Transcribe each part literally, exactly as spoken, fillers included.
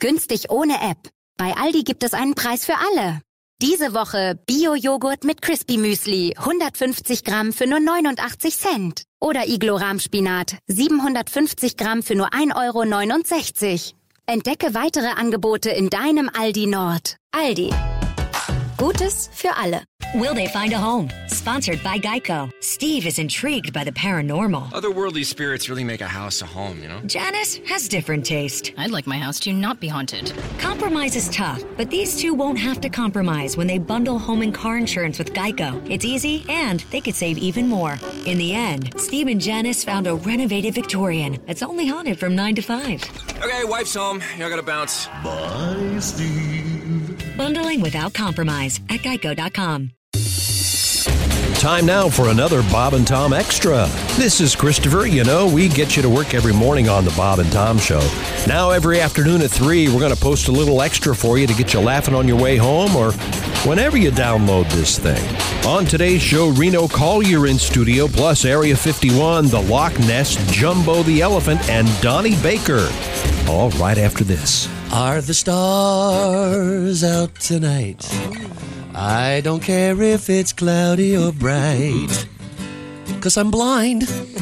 Günstig ohne App. Bei Aldi gibt es einen Preis für alle. Diese Woche Bio-Joghurt mit Crispy Müsli, hundertfünfzig Gramm für nur neunundachtzig Cent. Oder Iglo-Rahmspinat, siebenhundertfünfzig Gramm für nur ein Euro neunundsechzig. Entdecke weitere Angebote in deinem Aldi Nord. Aldi. Gutes für alle. Will They Find a Home? Sponsored by Geico. Steve is intrigued by the paranormal. Otherworldly spirits really make a house a home, you know? Janice has different taste. I'd like my house to not be haunted. Compromise is tough, but these two won't have to compromise when they bundle home and car insurance with Geico. It's easy, and they could save even more. In the end, Steve and Janice found a renovated Victorian that's only haunted from nine to five. Okay, wife's home. Y'all gotta bounce. Bye, Steve. Bundling without compromise at geico dot com. Time now for another Bob and Tom Extra. This is Christopher. You know, we get you to work every morning on the Bob and Tom Show. Now, every afternoon at three, we're going to post a little extra for you to get you laughing on your way home or whenever you download this thing. On today's show, Reno Collier in studio, plus Area fifty-one, the Loch Ness, Jumbo the Elephant, and Donnie Baker. All right after this. Are the stars out tonight? I don't care if it's cloudy or bright, 'cause I'm blind.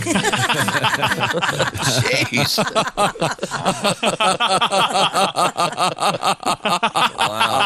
Jeez. Wow.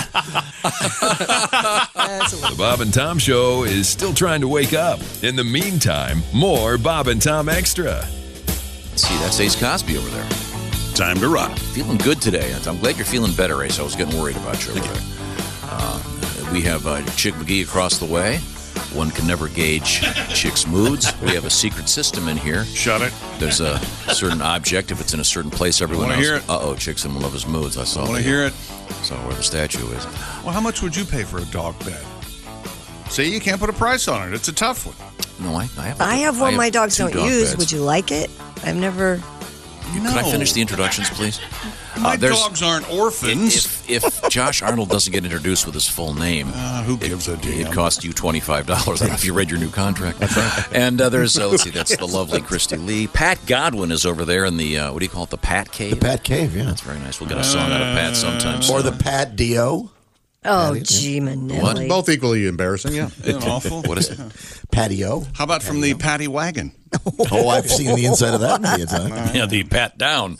The Bob and Tom Show is still trying to wake up. In the meantime, more Bob and Tom Extra. Let's see, that's Ace Cosby over there. Time to rock. Feeling good today. I'm glad you're feeling better, Ace. I was getting worried about you over there. Uh, we have uh, Chick McGee across the way. One can never gauge Chick's moods. We have a secret system in here. Shut it. There's a certain object. If it's in a certain place, everyone knows. Hear it. Uh-oh, Chick's in one of his moods. I saw I want to hear it. Saw where the statue is. Well, how much would you pay for a dog bed? See, you can't put a price on it. It's a tough one. No, I, I have. I have one I have my dogs don't dog use. beds. Would you like it? I've never... You know. Could I finish the introductions, please? My uh, dogs aren't orphans. If, if Josh Arnold doesn't get introduced with his full name, uh, who gives it, a damn? It cost you twenty-five dollars. I don't know if you read your new contract. That's right. And uh, there's, uh, let's see, that's the lovely Christy Lee. Pat Godwin is over there in the, uh, what do you call it, the Pat Cave? The Pat Cave, yeah. That's very nice. We'll get a song out of Pat sometime soon. Or the Pat Dio. Oh, gee, Manelli. Both equally embarrassing, yeah. Isn't it awful? What is it? Patio. How about from Patio. the Patty Wagon? Oh, I've seen the inside of that many a time. Yeah, the Pat Down.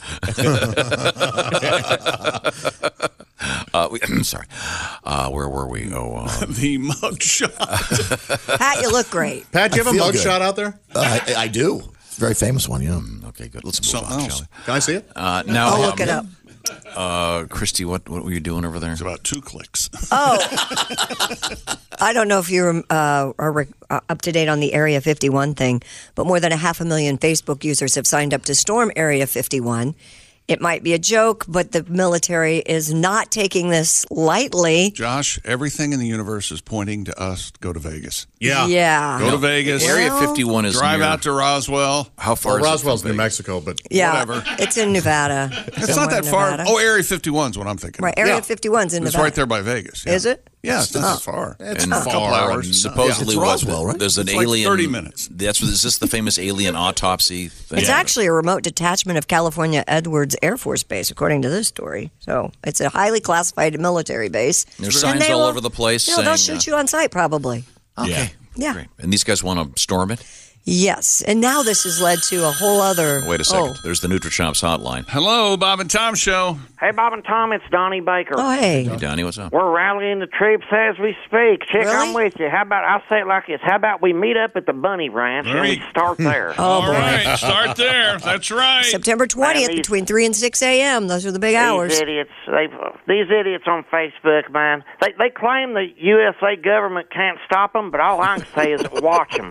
uh, we, sorry. Uh, where were we? Oh, uh, the mug shot. Pat, you look great. Pat, do you I have a feel mug good. shot out there? Uh, I, I do. It's a very famous one, yeah. Okay, good. Let's move Something on, else. shall we? Can I see it? Uh, now, I'll um, look it up. Uh, Christy, what, what were you doing over there? It's about two clicks. Oh, I don't know if you're uh, are uh, up to date on the Area fifty-one thing, but more than a half a million Facebook users have signed up to storm Area fifty-one. It might be a joke, but the military is not taking this lightly. Josh, everything in the universe is pointing to us to go to Vegas. Yeah. Yeah. Go to Vegas. Area fifty-one is Drive near, out to Roswell. How far well, is Roswell's it from New Vegas? Mexico, but Yeah, whatever. it's in Nevada. It's not that far. Nevada. Oh, Area fifty-one is what I'm thinking. Right, Area fifty-one's in It's Nevada. right there by Vegas. Yeah. Is it? Yeah, it's not Oh. that far. It's And a couple hours. Supposedly, Yeah, it's what- Roswell, right? There's an It's like alien. thirty minutes. That's what is this the famous alien autopsy thing? It's actually a remote detachment of California Edwards Air Force Base, according to this story. So it's a highly classified military base. There's And signs they all will- over the place No, they'll saying, shoot you on sight, probably. Okay. Yeah. Great. And these guys want to storm it? Yes. And now this has led to a whole other... Wait a second. Oh, There's the NutriChops hotline. Hello, Bob and Tom Show. Hey, Bob and Tom, it's Donnie Baker. oh hey. Hey, Donnie, what's up? We're rallying the troops as we speak. Chick, Really? I'm with you. How about, I'll say it like this. How about we meet up at the Bunny Ranch and we start there? Oh, All boy. right, start there. That's right. September twentieth Man, these- between three and six a.m. Those are the big hours. These idiots, they, these idiots on Facebook, man, they, they claim the U S A government can't stop them, but all I can say is watch them.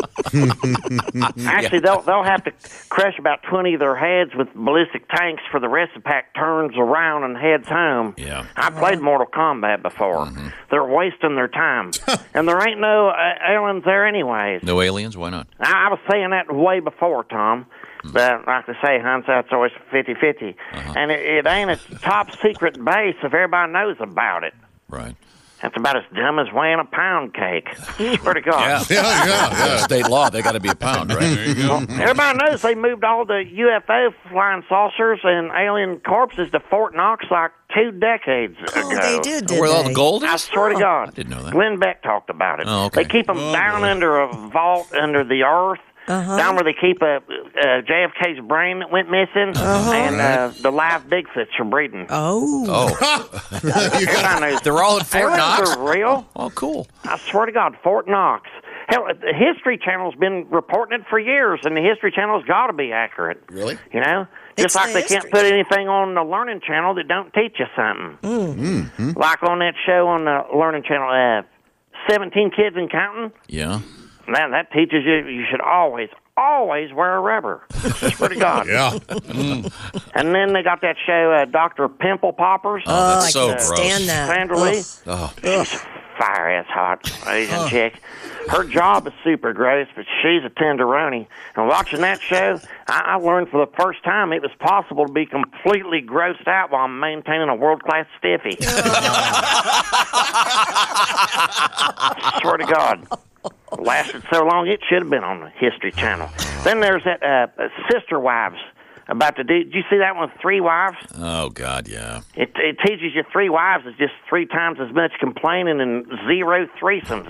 Actually, they'll they'll have to crush about twenty of their heads with ballistic tanks for the rest of the pack turns around and heads home. Yeah. I played Mortal Kombat before. Mm-hmm. They're wasting their time, and there ain't no uh, aliens there anyways. No aliens? Why not? I, I was saying that way before, Tom. But like they say, hindsight's always fifty-fifty. Uh-huh. And it, it ain't a top secret base if everybody knows about it. Right. That's about as dumb as weighing a pound cake. Swear to God. Yeah, yeah, yeah. yeah. State law, they got to be a pound, right? There you go. Everybody knows they moved all the U F O flying saucers and alien corpses to Fort Knox like two decades ago. Oh, they did, did Where they? all the gold is? I swear to God. I didn't know that. Glenn Beck talked about it. Oh, okay. They keep them Oh, down boy. under a vault under the earth. Uh-huh. Down where they keep a, uh, J F K's brain that went missing, Uh-huh. and uh, the live Bigfoots are breeding. Oh. Oh. Everybody knows. They're all at Fort Aliens Knox? are real. Oh, cool. I swear to God, Fort Knox. Hell, the History Channel's been reporting it for years, and the History Channel's got to be accurate. Really? You know? Just It's like the they can't History put anything on the Learning Channel that don't teach you something. Mm-hmm. Like on that show on the Learning Channel, uh, seventeen Kids and Counting. Yeah. Man, that teaches you you should always, always wear a rubber. I swear to God. Yeah. Mm. And then they got that show, uh, Doctor Pimple Poppers. Oh, that's I so can't gross. stand that. Sandra Lee. Oh. She's fire ass hot Asian chick. Her job is super gross, but she's a tenderoni. And watching that show, I, I learned for the first time it was possible to be completely grossed out while maintaining a world class stiffy. Swear to God. Lasted so long, it should have been on the History Channel. Then there's that uh, Sister Wives about to do. Did you see that one, Three Wives? Oh, God, yeah. It, it teaches you three wives is just three times as much complaining and zero threesomes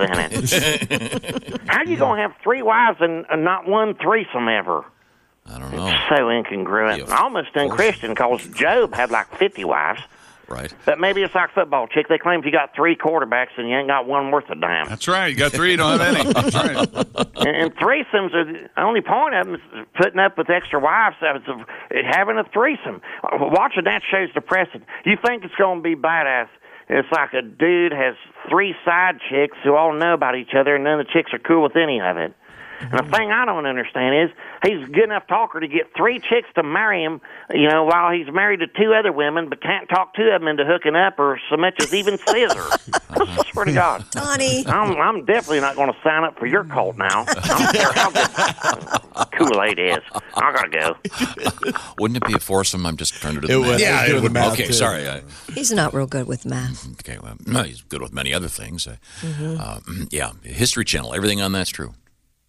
in it. How you gonna have three wives and, and not one threesome ever? I don't know. It's so incongruent. Yeah, Almost unchristian, because Job had like fifty wives. Right. But maybe it's like football, chick. They claim if you got three quarterbacks and you ain't got one worth a damn. That's right. You got three, you don't have any. That's right. And, and threesomes are the only point of them is putting up with extra wives. So it's a, having a threesome. Watching that show's depressing. You think it's going to be badass. It's like a dude has three side chicks who all know about each other, and none of the chicks are cool with any of it. And the thing I don't understand is he's a good enough talker to get three chicks to marry him, you know, while he's married to two other women, but can't talk two of them into hooking up or so much as even scissor. I swear to God. Donnie. I'm, I'm definitely not going to sign up for your cult now. I don't care how good Kool-Aid is. I got to go. Wouldn't it be a foursome? I'm just trying to do the It math. would. Yeah, it would. Okay, too. sorry. I, He's not real good with math. okay, well, no, he's good with many other things. Uh, Mm-hmm. uh, yeah, History Channel, everything on that's true.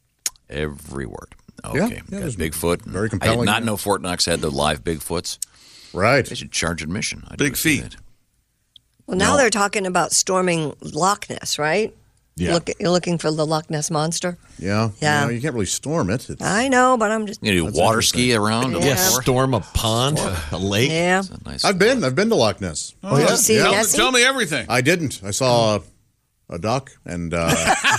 Every word. Okay, Yeah, yeah, got it was Bigfoot. very I compelling, did not yeah. know Fort Knox had the live Bigfoots. Right. They should charge admission. I'd Big go see feet. that. Well, now No. they're talking about storming Loch Ness, right? Yeah. Look, you're looking for the Loch Ness monster. Yeah. Yeah. You, know, you can't really storm it. It's, I know, but I'm just. You do That's water interesting. ski around? Yeah. Yeah, storm a pond, a lake. Yeah. That's a nice. I've been. I've been to Loch Ness. Oh, yeah? Did you see Yeah. Nessie? Tell me everything. I didn't. I saw a, a duck and uh,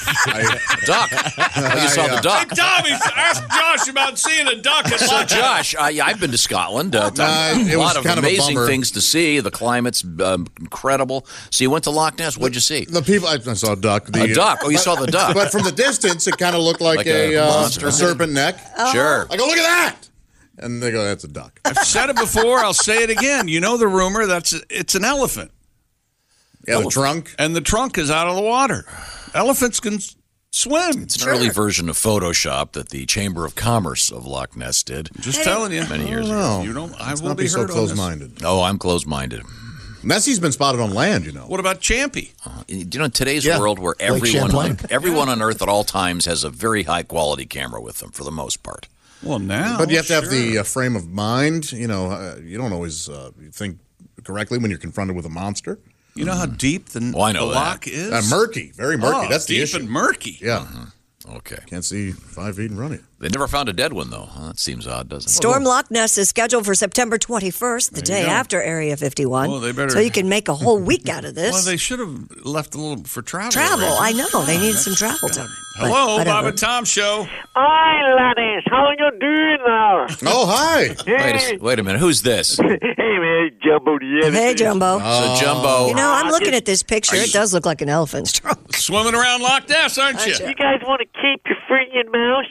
I, duck. Oh, you saw the duck. Tommy, ask Josh about seeing a duck at So, Loch Ness. Josh, I, I've been to Scotland. Uh, Nah, it a was lot of kind of a amazing bummer. things to see. The climate's um, incredible. So you went to Loch Ness. What'd you see? the people. I, I saw a duck. The, A duck. Oh, you saw the duck. But from the distance, it kind of looked like, Like a, a uh, monster. a serpent neck. Sure. I go, look at that, and they go, that's a duck. I've said it before. I'll say it again. You know the rumor that's it's an elephant, Yeah, the trunk. and the trunk is out of the water. Elephants can s- swim. It's an early version of Photoshop that the Chamber of Commerce of Loch Ness did Just telling you. many I years don't ago. know. You don't. I Let's will not be be so heard on this. close-minded. Oh, I'm closed-minded. Nessie's been spotted on land, you know. What about Champy? Uh, you know, in today's Yeah. world where Lake everyone Champlain. everyone on Earth at all times has a very high-quality camera with them for the most part. Well, now. But you have to have sure. the uh, frame of mind. You know, uh, you don't always uh, think correctly when you're confronted with a monster. You know how deep the, Oh, I know the that. loch is? Uh, murky, very murky. Oh, That's the deep issue. and murky. Yeah, Okay. can't see five feet in front of you. They never found a dead one, though. Huh? That seems odd, doesn't it? Storm Loch Ness is scheduled for September twenty-first, the There you day go. after Area fifty-one. Well, they better- So you can make a whole week out of this. Well, they should have left a little for travel. travel, reasons. I know. They needed some travel time. But Hello, whatever. Bob and Tom Show. Hi, laddies. How you doing now? Oh, hi. Wait a, wait a minute. Who's this? Hey, man, Jumbo the Yeti. Hey, Jumbo. So Jumbo. You know, I'm Ah, looking just- at this picture. It does look like an elephant's trunk. Swimming around Loch Ness, aren't you? You guys want to keep your freaking mouth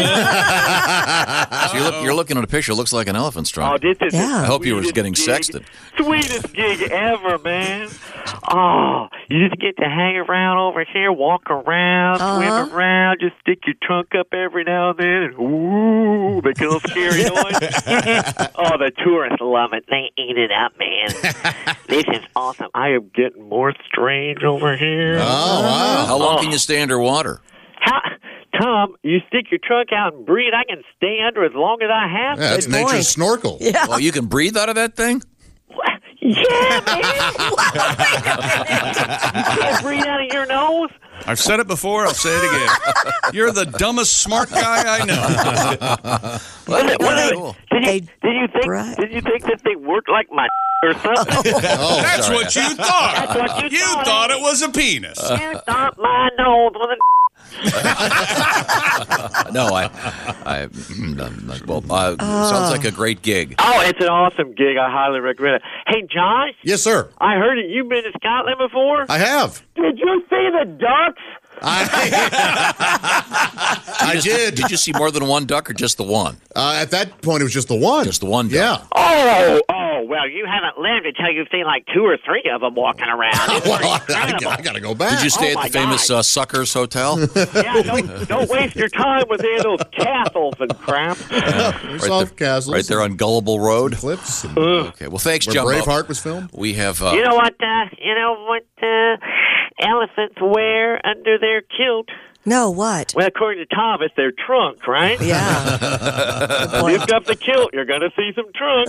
shut? So you're, look, you're looking at a picture. It looks like an elephant's Oh, trunk. this is Yeah. I hope you were sweetest getting gig- sexted. Sweetest gig ever, man. Oh, you just get to hang around over here, walk around, Uh-huh. swim around, just stick your trunk up every now and then, and ooh, make a little scary noise. Oh, the tourists love it. They eat it up, man. This is awesome. I am getting more strange over here. Oh, wow. How long Oh. can you stay underwater? How, Tom, you stick your trunk out and breathe. I can stay under as long as I have. Yeah, that's Good nature's point. snorkel. Yeah. Well, you can breathe out of that thing? Yeah, man. You can't breathe out of your nose. I've said it before. I'll say it again. You're the dumbest smart guy I know. What, what, Cool. did, you, did you think? Did you think that they worked like my or something? Oh, That's sorry. what you thought. That's what you You thought. thought it was a penis. You thought my nose was a. No, I, I, well, uh, sounds like a great gig. Oh, it's an awesome gig. I highly recommend it. Hey, Josh, Yes, sir. I heard that you've been to Scotland before. I have. Did you see the ducks? I, I did. Did you see more than one duck or just the one? Uh, at that point, it was just the one. Just the one duck. Yeah. Oh, oh, well, you haven't lived until you've seen like two or three of them walking around. It's Well, pretty I, incredible. I got to go back. Did you stay Oh, at my the famous God. uh, Suckers Hotel? Yeah, don't, don't waste your time with any of those castles and crap. We saw right, there, castles. right there on Gullible Road. Clips. And Okay, well, thanks, where Jumbo. Braveheart was filmed. We have. Uh, You know what? Uh, you know what? Uh, elephants wear under their kilt. No, what? Well, according to Tom, it's their trunk, right? Yeah. Lift up the kilt, you're going to see some trunk.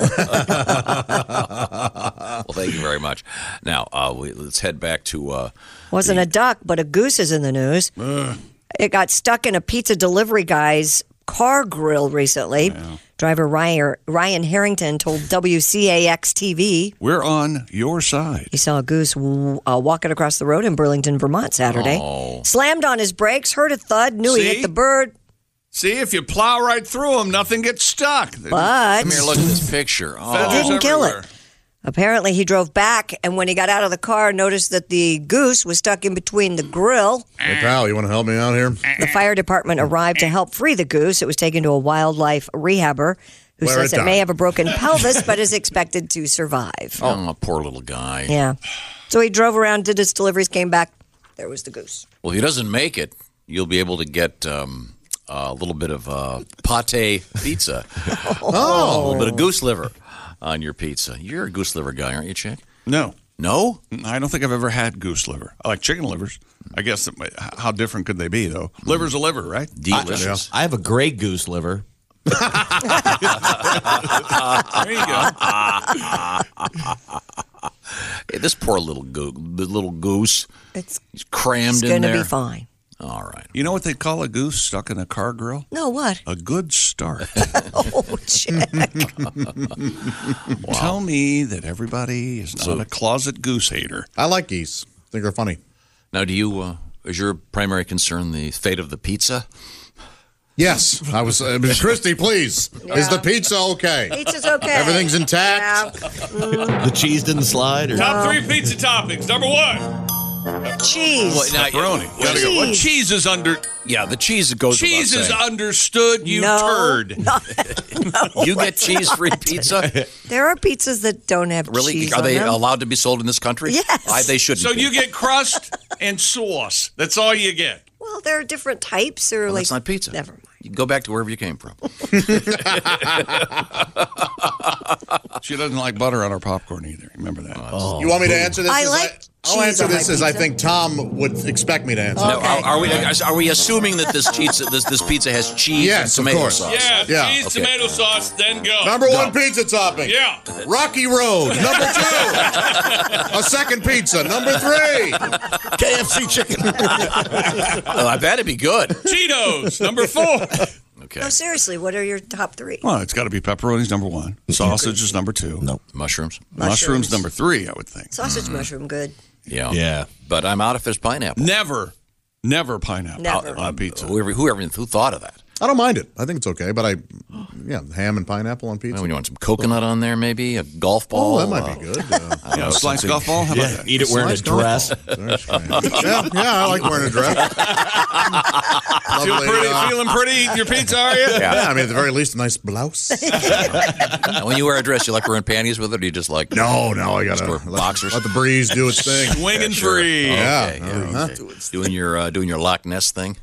well, thank you very much. Now, uh, we, let's head back to. Uh, Wasn't a duck, but a goose is in the news. It got stuck in a pizza delivery guy's car grill recently. Driver Ryan, Ryan Harrington told W C A X T V. We're on your side. He saw a goose uh, walking across the road in Burlington, Vermont Saturday. Oh. Slammed on his brakes, heard a thud, knew he See? hit the bird. See, if you plow right through them, nothing gets stuck. But Come here, look at this picture. Oh. it didn't kill everywhere. it. Apparently, he drove back, and when he got out of the car, noticed that the goose was stuck in between the grill. Hey, pal, you want to help me out here? The fire department arrived to help free the goose. It was taken to a wildlife rehabber who Where says it it may died. have a broken pelvis, but is expected to survive. Oh, poor little guy. Yeah. So he drove around, did his deliveries, came back. There was the goose. Well, if he doesn't make it, you'll be able to get um, a little bit of uh, pate pizza. Oh. A little bit of goose liver on your pizza. You're a goose liver guy, aren't you, Chick? No. No? I don't think I've ever had goose liver. I like chicken livers. I guess, that, how different could they be, though? Liver's a liver, right? Delicious. I have a gray goose liver. There you go. Hey, this poor little go- the little goose. It's, He's crammed it's in going to there. be fine. All right. You know what they call a goose stuck in a car grill? No, what? A good start. Oh, Chick. Tell me that everybody is not So- a closet goose hater. I like geese. I think they're funny. Now, do you? Uh, is your primary concern the fate of the pizza? Yes, I was. Uh, Christy, please. Is the pizza okay? Pizza's okay. Everything's intact. The cheese didn't slide? Or? Top three pizza toppings. Number one. Cheese. Well, now- Pepperoni. Gotta go. What Cheese. cheese is under? Yeah, the cheese goes. Cheese without is saying. understood. You No. turd. You get cheese-free pizza? There are pizzas that don't have Really? cheese Are on they them. allowed to be sold in this country? Yes. I, they shouldn't. So be. you get crust and sauce. That's all you get. Well, there are different types. Or Well, like that's not pizza. Never mind. You go back to wherever you came from. She doesn't like butter on her popcorn either. Remember that. Oh. You want me to answer this? I as like I'll cheese answer on my this as I pizza. think Tom would expect me to answer. Now, Okay. are, are we are we assuming that this pizza this this pizza has cheese Yes, and of tomato course. sauce? Yeah, Yeah. cheese, Okay. tomato sauce, then go. Number one pizza topping. Yeah. Rocky Road. Number two. A second pizza. Number three. K F C chicken. Oh, I bet it'd be good. Cheetos, number four. Okay. No, seriously, what are your top three? Well, it's got to be pepperoni's number one. Sausage is number two. No. Mushrooms. Mushrooms, Mushrooms. number three, I would think. Sausage mushroom, good. Yeah. Yeah. But I'm out if there's pineapple. Never, never pineapple Never. on pizza. Whoever, whoever who thought of that? I don't mind it. I think it's okay, but I, yeah, ham and pineapple on pizza. Well, when you want some coconut on there, maybe a golf ball. Oh, that might uh, be good. Uh, I don't know, sliced something- golf ball? How about Yeah, that? eat it wearing a Sliced golf dress. ball. yeah, yeah, I like wearing a dress. Feel Lovely, pretty, uh, feeling pretty eating your pizza, are you? yeah. I mean, at the very least, a nice blouse. Now, when you wear a dress, you like wearing panties with it, or do you just like No, no, I got to wear let, boxers? let the breeze do its thing. Swinging Sure. free. Yeah. Okay, yeah, Uh-huh. okay. Doing your uh, doing your Loch Ness thing.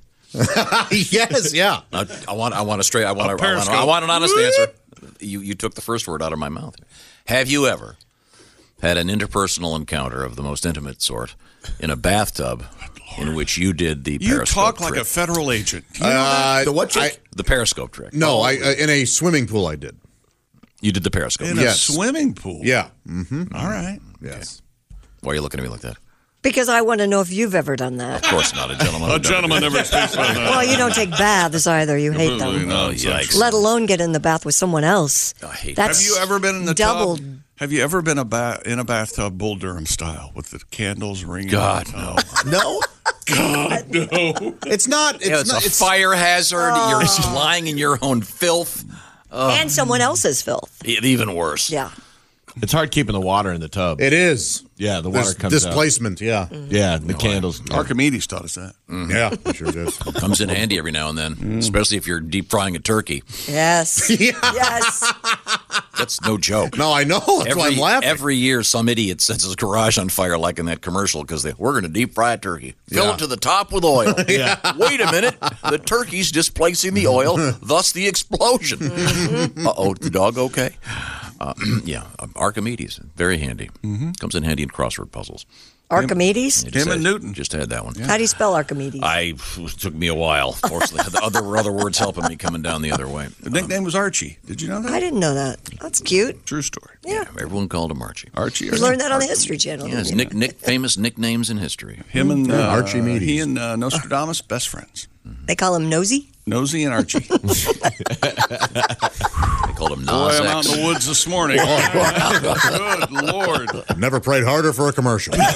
Yes, yeah. I, I want I want a straight I want A a, I want, periscope. I want an honest answer. You you took the first word out of my mouth. Have you ever had an interpersonal encounter of the most intimate sort in a bathtub in which you did the You periscope talk like trick? a federal agent. You know Uh, The what trick? I- The periscope trick. no, I uh, in a swimming pool I did. You did the periscope. in Yes. a swimming pool. Yeah. Mm-hmm. All right. Yes. Why are you looking at me like that? Because I want to know if you've ever done that. Of course not, a gentleman. A would never gentleman do never speaks about that. Well, you don't take baths either. You hate Completely them. nonsense. Let alone get in the bath with someone else. I hate That's Have you ever been in the double. tub? Have you ever been a ba- in a bathtub, Bull Durham style, with the candles ringing? God, out? No? God, no. It's not. It's, Yeah, it's not. a It's fire hazard. You're lying in your own filth. And someone else's filth. E- Even worse. Yeah. It's hard keeping the water in the tub. It is. Yeah, the water There's comes displacement. Yeah. Mm-hmm. out. Yeah, the candles. Archimedes taught us that. Yeah. It sure did. Comes in handy every now and then, especially if you're deep frying a turkey. Yes. Yes. That's no joke. No, I know. That's every, why I'm laughing. Every year, some idiot sets his garage on fire, like in that commercial, because we're going to deep fry a turkey. Fill Yeah. it to the top with oil. Yeah. Wait a minute. The turkey's displacing the oil, thus the explosion. Uh-oh, the dog okay? Uh, yeah, Archimedes, very handy. Comes in handy in crossword puzzles. Archimedes? You just Him and had- Newton. Just had that one. How do you spell Archimedes? I it took me a while. Fortunately, the other other words helping me coming down the other way. The nickname was Archie. Did you know that? I didn't know that. That's cute. True story. Yeah. Everyone called him Archie. Archie. You learned that on the History Channel. Yeah, his didn't you? nick, nick, famous nicknames in history. Him and uh, Archimedes. He and uh, Nostradamus, best friends. They call him Nosy? Nosy and Archie. Boy, They called him Nas I'm out X. in the woods this morning. Good Lord. Never prayed harder for a commercial. Never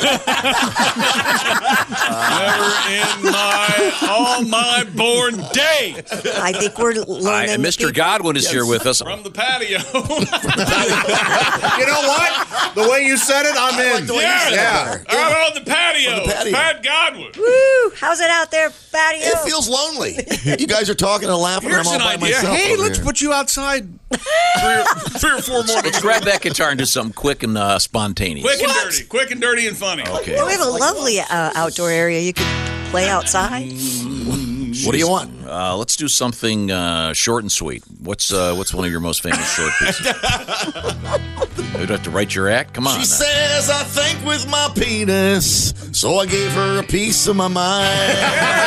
in my all my born days. I think we're learning. I, Mister people- Godwin is here with us. From the patio. You know what? The way you said it, I'm in. Yeah. Yeah. Out on the patio. On the patio. Pat Godwin. Woo! How's it out there, patio? It feels lonely. You guys are talking and laughing. Here's I'm all an by idea. myself Hey, over let's here. put you outside three or, three or four more Let's days. grab that guitar and do something quick and uh, spontaneous. Quick and dirty. Quick and dirty and funny. Okay. Well, we have a lovely uh, outdoor area. You could play outside. What do you want? Uh, let's do something uh, short and sweet. What's uh, what's one of your most famous short pieces? You'd have to write your act. Come on. She now. says I think with my penis, so I gave her a piece of my mind.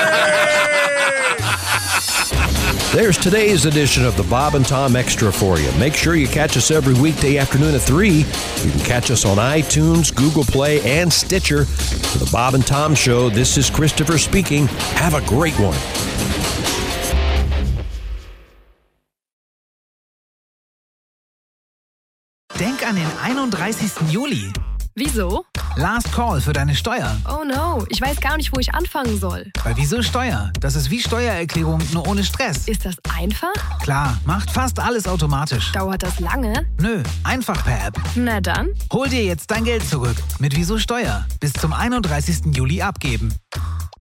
There's today's edition of the Bob and Tom Extra for you. Make sure you catch us every weekday afternoon at three. You can catch us on iTunes, Google Play, and Stitcher. For the Bob and Tom Show, this is Christopher speaking. Have a great one. Denk an den einunddreißigsten Juli. Wieso? Last Call für deine Steuer. Oh no, ich weiß gar nicht, wo ich anfangen soll. Bei Wieso Steuer? Das ist wie Steuererklärung, nur ohne Stress. Ist das einfach? Klar, macht fast alles automatisch. Dauert das lange? Nö, einfach per App. Na dann. Hol dir jetzt dein Geld zurück mit Wieso Steuer. Bis zum einunddreißigsten Juli abgeben.